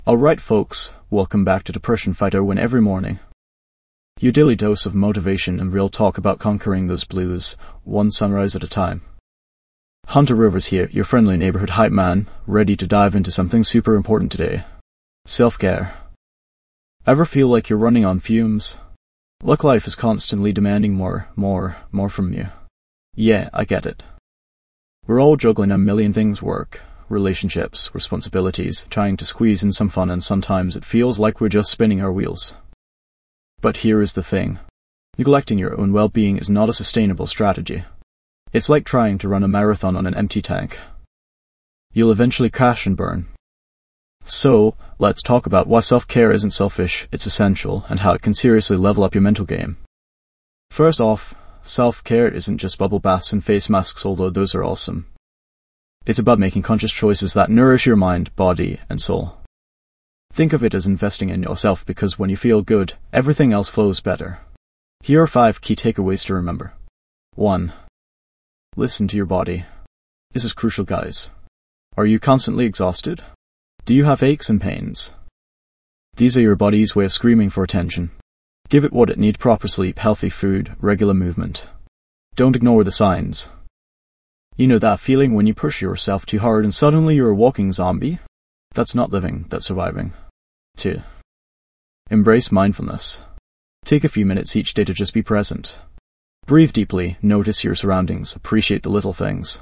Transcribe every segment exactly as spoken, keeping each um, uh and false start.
Alright folks, welcome back to Depression Fighter Win Every Morning. Your daily dose of motivation and real talk about conquering those blues, one sunrise at a time. Hunter Rivers here, your friendly neighborhood hype man, ready to dive into something super important today. Self-care. Ever feel like you're running on fumes? Like life is constantly demanding more, more, more from you. Yeah, I get it. We're all juggling a million things: work, relationships, responsibilities, trying to squeeze in some fun, and sometimes it feels like we're just spinning our wheels. But here is the thing. Neglecting your own well-being is not a sustainable strategy. It's like trying to run a marathon on an empty tank. You'll eventually crash and burn. So, let's talk about why self-care isn't selfish, it's essential, and how it can seriously level up your mental game. First off, self-care isn't just bubble baths and face masks, although those are awesome. It's about making conscious choices that nourish your mind, body, and soul. Think of it as investing in yourself, because when you feel good, everything else flows better. Here are five key takeaways to remember. one. Listen to your body. This is crucial, guys. Are you constantly exhausted? Do you have aches and pains? These are your body's way of screaming for attention. Give it what it needs: proper sleep, healthy food, regular movement. Don't ignore the signs. You know that feeling when you push yourself too hard and suddenly you're a walking zombie? That's not living, that's surviving. two. Embrace mindfulness. Take a few minutes each day to just be present. Breathe deeply, notice your surroundings, appreciate the little things.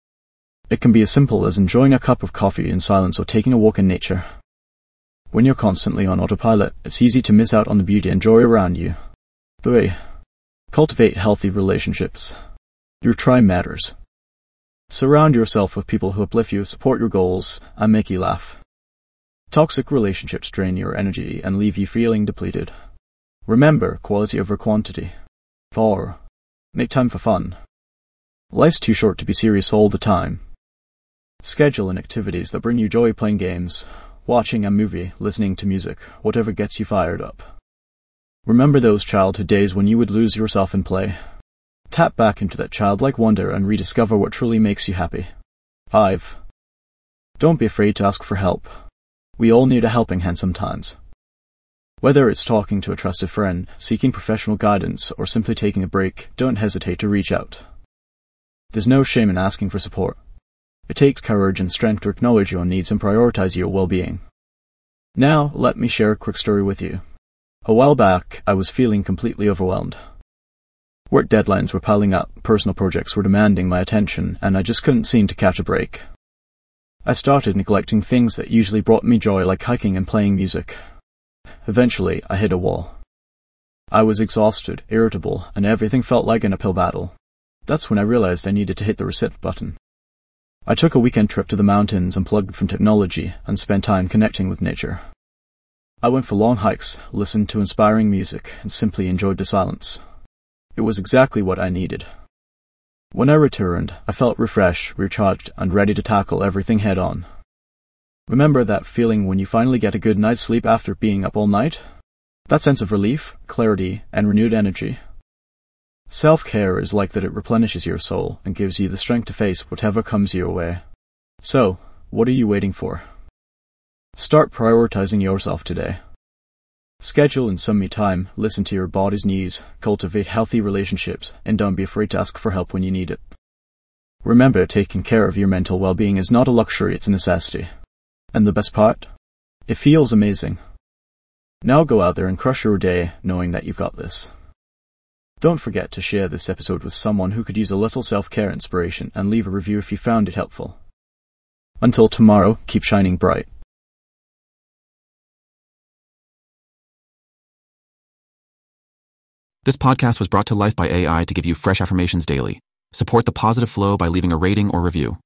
It can be as simple as enjoying a cup of coffee in silence or taking a walk in nature. When you're constantly on autopilot, it's easy to miss out on the beauty and joy around you. three. Cultivate healthy relationships. Your tribe matters. Surround yourself with people who uplift you, support your goals, and make you laugh. Toxic relationships drain your energy and leave you feeling depleted. Remember, quality over quantity. four. Make time for fun. Life's too short to be serious all the time. Schedule in activities that bring you joy: playing games, watching a movie, listening to music, whatever gets you fired up. Remember those childhood days when you would lose yourself in play. Tap back into that childlike wonder and rediscover what truly makes you happy. five. Don't be afraid to ask for help. We all need a helping hand sometimes. Whether it's talking to a trusted friend, seeking professional guidance, or simply taking a break, don't hesitate to reach out. There's no shame in asking for support. It takes courage and strength to acknowledge your needs and prioritize your well-being. Now, let me share a quick story with you. A while back, I was feeling completely overwhelmed. Work deadlines were piling up, personal projects were demanding my attention, and I just couldn't seem to catch a break. I started neglecting things that usually brought me joy, like hiking and playing music. Eventually, I hit a wall. I was exhausted, irritable, and everything felt like an uphill battle. That's when I realized I needed to hit the reset button. I took a weekend trip to the mountains, unplugged from technology, and spent time connecting with nature. I went for long hikes, listened to inspiring music, and simply enjoyed the silence. It was exactly what I needed. When I returned, I felt refreshed, recharged, and ready to tackle everything head on. Remember that feeling when you finally get a good night's sleep after being up all night? That sense of relief, clarity, and renewed energy. Self-care is like that. It replenishes your soul and gives you the strength to face whatever comes your way. So, what are you waiting for? Start prioritizing yourself today. Schedule in some me time, listen to your body's needs, cultivate healthy relationships, and don't be afraid to ask for help when you need it. Remember, taking care of your mental well-being is not a luxury, it's a necessity. And the best part? It feels amazing. Now go out there and crush your day knowing that you've got this. Don't forget to share this episode with someone who could use a little self-care inspiration, and leave a review if you found it helpful. Until tomorrow, keep shining bright. This podcast was brought to life by A I to give you fresh affirmations daily. Support the positive flow by leaving a rating or review.